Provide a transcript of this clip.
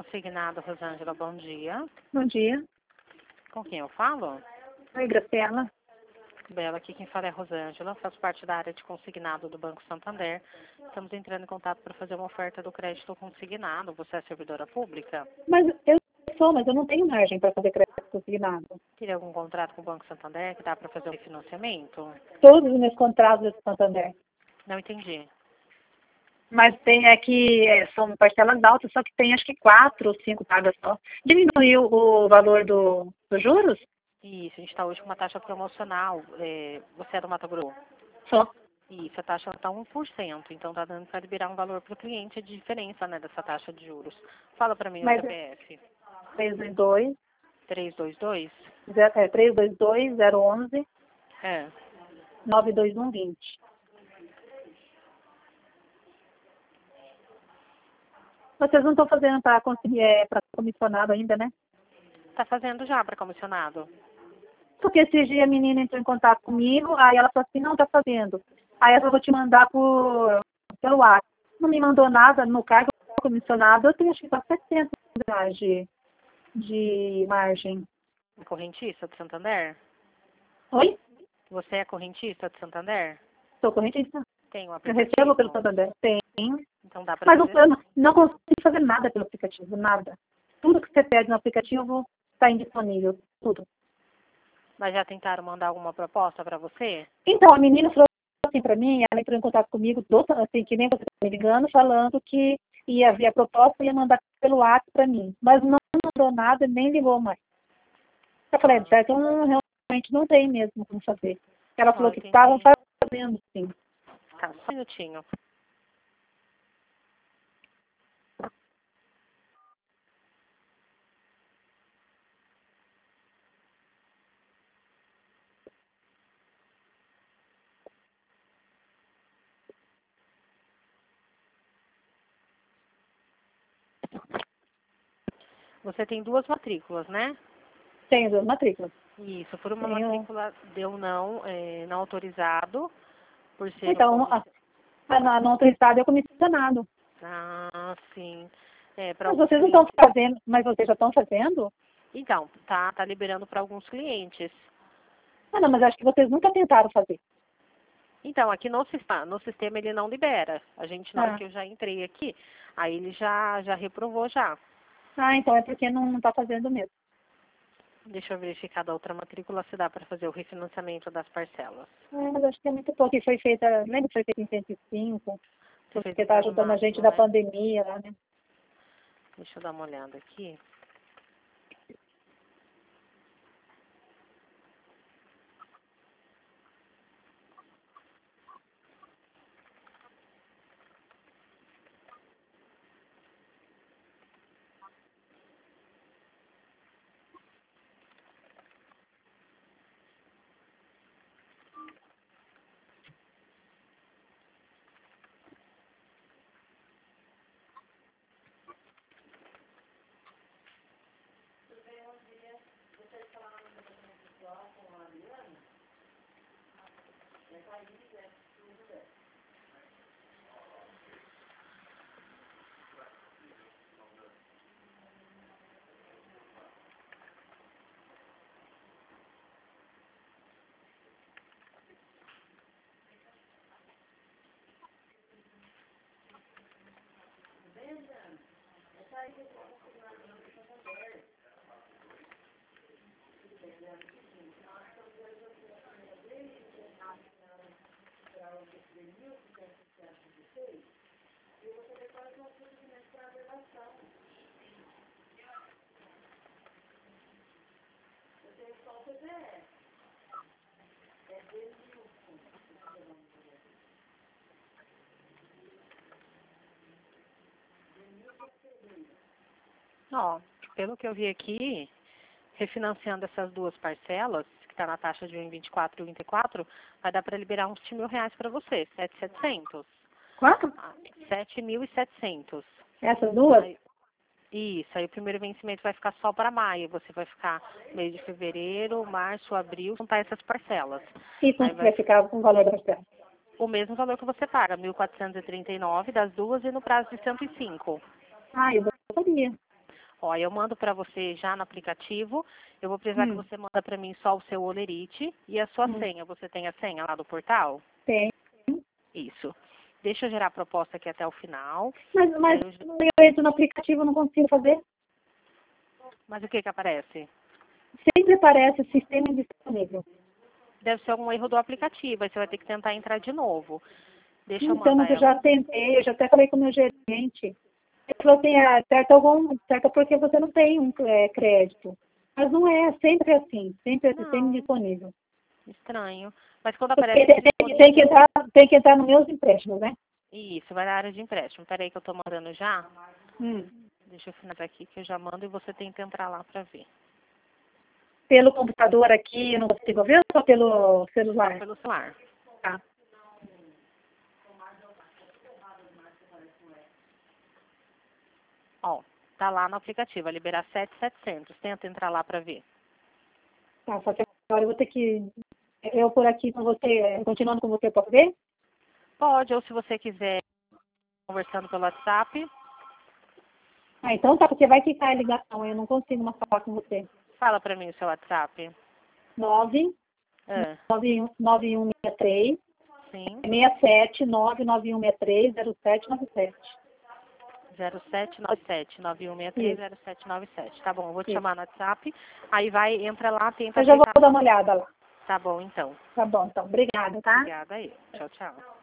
Consignado, Rosângela, bom dia. Bom dia. Com quem eu falo? Oi, Graciela. Bela, aqui quem fala é Rosângela, faço parte da área de consignado do Banco Santander. Estamos entrando em contato para fazer uma oferta do crédito consignado. Você é servidora pública? Mas mas eu não tenho margem para fazer crédito consignado. Teria algum contrato com o Banco Santander que dá para fazer o refinanciamento? Todos os meus contratos do Santander. Não entendi. Mas são parcelas altas, só que tem acho que 4 ou 5 pagas só. Diminuiu o valor dos juros? Isso, a gente está hoje com uma taxa promocional. Você é do Mato Grosso? Só. Isso, a taxa está 1%, então está dando para liberar um valor para o cliente, a diferença, né, dessa taxa de juros. Fala para mim o Mas CPF. 322 322? 322 011 É. 92120. Vocês não estão fazendo para conseguir para comissionado ainda, né? Está fazendo já para comissionado. Porque esse dia a menina entrou em contato comigo, aí ela falou assim, não está fazendo. Aí eu vou te mandar pelo WhatsApp. Não me mandou nada no cargo comissionado, eu tenho acho que quase 700 reais de margem. Correntista de Santander? Oi? Você é correntista de Santander? Sou correntista. Tem um Eu aplicativo? recebo pelo Santander. Tem. Então dá para Mas fazer? eu não consigo fazer nada pelo aplicativo, nada. Tudo que você pede no aplicativo está indisponível, tudo. Mas já tentaram mandar alguma proposta para você? Então, a menina falou assim para mim, ela entrou em contato comigo, assim, que nem você está me ligando, falando que ia ver a proposta e ia mandar pelo WhatsApp para mim. Mas não mandou nada, nem ligou mais. Eu falei, certo, eu realmente não tem mesmo como fazer. Ela falou que estavam fazendo, sim. Tá, só um minutinho. Você tem 2 matrículas, né? Tenho 2 matrículas. Isso, por uma matrícula deu não autorizado, por ser Então, a não autorizada é comissionado. Ah, sim. Mas vocês não estão fazendo, mas vocês já estão fazendo? Então, tá liberando para alguns clientes. Não, mas acho que vocês nunca tentaram fazer. Então, aqui no sistema ele não libera. A gente, na hora que eu já entrei aqui, aí ele já reprovou já. Ah, então é porque não está fazendo mesmo. Deixa eu verificar da outra matrícula se dá para fazer o refinanciamento das parcelas. Mas acho que é muito pouco. E foi feita, lembra que foi feita em 105? Porque está ajudando a gente da pandemia lá, né? Deixa eu dar uma olhada aqui. Ó, pelo que eu vi aqui, refinanciando essas 2 parcelas, que está na taxa de 1,24 e 1,34, vai dar para liberar uns R$7.000 para você, 7.700. Quanto? 7.700. Essas duas? Isso, aí o primeiro vencimento vai ficar só para maio, você vai ficar mês de fevereiro, março, abril, juntar essas parcelas. E quanto vai ficar com o valor da parcela? O mesmo valor que você paga, 1.439 das duas e no prazo de 105. Ah, eu gostaria. Ó, eu mando para você já no aplicativo. Eu vou precisar que você manda para mim só o seu Olerite e a sua senha. Você tem a senha lá do portal? Tem. Isso. Deixa eu gerar a proposta aqui até o final. Mas eu entro no aplicativo, eu não consigo fazer. Mas o que que aparece? Sempre aparece o sistema indisponível. Deve ser algum erro do aplicativo. Aí você vai ter que tentar entrar de novo. Deixa eu Então, mandar mas eu ela. já tentei, eu já até falei com o meu gerente. Ele falou assim, certo porque você não tem um crédito. Mas não é, sempre assim, sempre é sistema Não, indisponível. estranho. Mas quando Porque aparece tem que entrar nos meus empréstimos, né? Isso, vai na área de empréstimo. Peraí que eu tô mandando já. Hum. Deixa eu finalizar aqui que eu já mando e você tem que entrar lá para ver. Pelo computador aqui, eu não consigo ver ou só pelo Só celular? pelo celular. Tá. Ó, tá lá no aplicativo, vai liberar 7.700. Tenta entrar lá para ver. Tá, só que agora eu vou ter que... Eu por aqui com você, continuando com você, posso ver? Pode, ou se você quiser conversando pelo WhatsApp, Ah, então tá, porque vai ficar a ligação, eu não consigo mais falar com você. fala para mim o seu WhatsApp. 9 Ah, 9163 sim, 67 99163 0797. 0797 9163 Isso, 0797. Tá bom, eu vou te isso. chamar no WhatsApp. Aí vai, entra lá, tenta Eu já vou acertar. dar uma olhada lá. Tá bom, então. Tá bom, então. Obrigada, tá? Obrigada aí. Tchau, tchau.